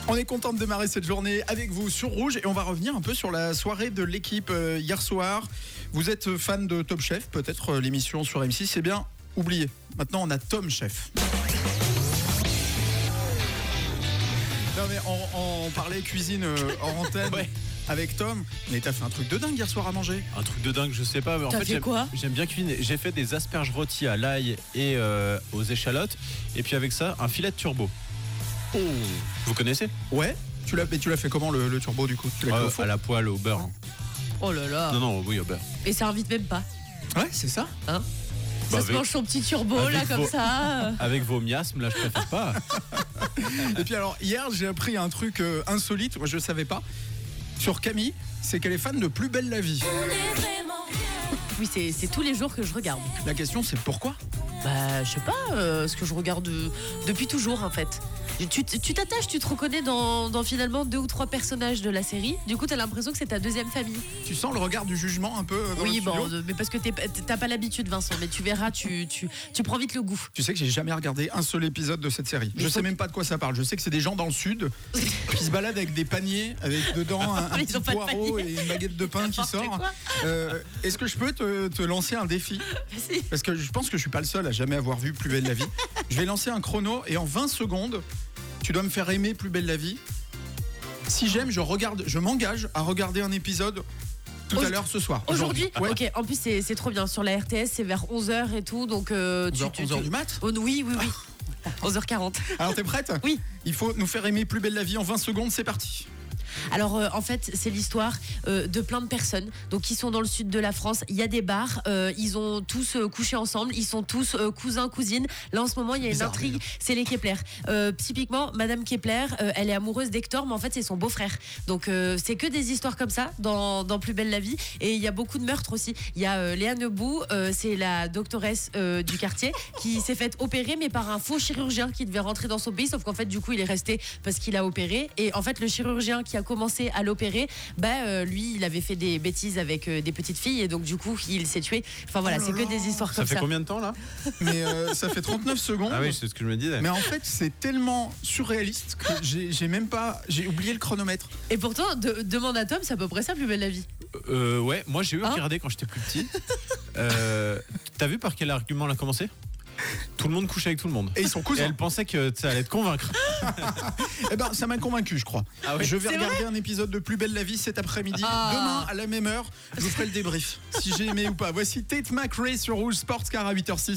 On est content de démarrer cette journée avec vous sur Rouge et on va revenir un peu sur la soirée de l'équipe hier soir. Vous êtes fan de Top Chef, peut-être l'émission sur M6, c'est bien oublié. Maintenant on a Tom Chef. Non mais on parlait cuisine hors antenne. Ouais. Avec Tom, mais t'as fait un truc de dingue hier soir à manger. Un truc de dingue, je sais pas. Mais en fait, j'aime bien cuisiner. J'ai fait des asperges rôties à l'ail et aux échalotes. Et puis avec ça, un filet de turbo. Oh. Vous connaissez ? Ouais. Tu l'as fait comment le turbo du coup ? Tu l'as fait au four ? À la poêle au beurre. Oh là là. Non, oui au beurre. Et ça invite même pas. Ouais, c'est ça. Hein ? Ça se mange son petit turbo là comme ça. Avec vos miasmes là, je préfère pas. Et puis alors hier j'ai appris un truc insolite, moi je savais pas. Sur Camille, c'est qu'elle est fan de Plus belle la vie. Oui, c'est tous les jours que je regarde. La question c'est pourquoi ? Bah, je sais pas, ce que je regarde depuis toujours en fait. Tu t'attaches, tu te reconnais dans finalement 2 ou 3 personnages de la série. Du coup, t'as l'impression que c'est ta deuxième famille. Tu sens le regard du jugement un peu dans le studio ? Oui, mais parce que t'as pas l'habitude, Vincent. Mais tu verras, tu prends vite le goût. Tu sais que j'ai jamais regardé un seul épisode de cette série. Je sais même pas de quoi ça parle. Je sais que c'est des gens dans le sud qui se baladent avec des paniers, avec dedans un petit poireau et une baguette de pain qui sort. Est-ce que je peux te lancer un défi ? Parce que je pense que je suis pas le seul à jamais avoir vu Plus belle la vie. Je vais lancer un chrono et en 20 secondes, tu dois me faire aimer Plus belle la vie. Si j'aime, je m'engage à regarder un épisode tout à l'heure ce soir. Aujourd'hui ouais. Ok, en plus c'est trop bien. Sur la RTS, c'est vers 11h et tout. Donc 11h du mat ? Oui. 11h40. Alors t'es prête ? Oui. Il faut nous faire aimer Plus belle la vie en 20 secondes, c'est parti. Alors en fait c'est l'histoire de plein de personnes donc qui sont dans le sud de la France. Il y a des bars, ils ont tous couché ensemble, ils sont tous cousins, cousines. Là en ce moment il y a une intrigue, c'est les Kepler. Typiquement Madame Kepler, elle est amoureuse d'Hector, mais en fait c'est son beau-frère. Donc c'est que des histoires comme ça dans Plus belle la vie. Et il y a beaucoup de meurtres aussi. Il y a Léa Nebou, c'est la doctoresse du quartier qui s'est faite opérer mais par un faux chirurgien qui devait rentrer dans son pays, sauf qu'en fait du coup il est resté parce qu'il a opéré. Et en fait le chirurgien qui a commencé à l'opérer, lui il avait fait des bêtises avec des petites filles et donc du coup il s'est tué. Enfin voilà, c'est que des histoires comme ça. Ça fait combien de temps là ? Mais ça fait 39 secondes. Ah oui, c'est ce que je me disais. Mais en fait c'est tellement surréaliste que j'ai oublié le chronomètre. Et pourtant demande à Tom, c'est à peu près ça Plus belle la vie. Ouais, moi j'ai eu regardé quand j'étais plus petit. T'as vu par quel argument elle a commencé ? Tout le monde couche avec tout le monde. Et ils sont cousins. Et elle pensait que ça allait te convaincre. Eh ben, ça m'a convaincu, je crois. Ah ouais. Je vais regarder un épisode de Plus belle la vie cet après-midi. Demain, à la même heure, je vous ferai le débrief. Si j'ai aimé ou pas. Voici Tate McRae sur Rouge Sports Car à 8h06.